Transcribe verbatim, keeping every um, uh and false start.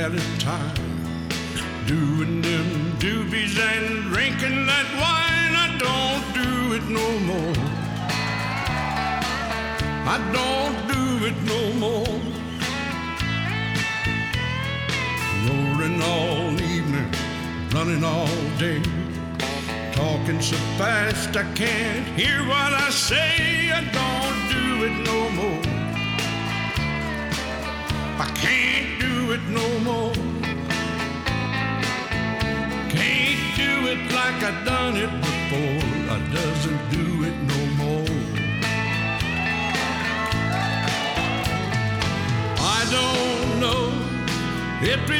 had a time doing them doobies and drinking that wine. I don't do it no more. I don't do it no more. Rolling all evening, running all day, talking so fast I can't hear what I say. I don't do it no more. I can't do it no more. Can't do it like I done it before. I doesn't do it no more. I don't know if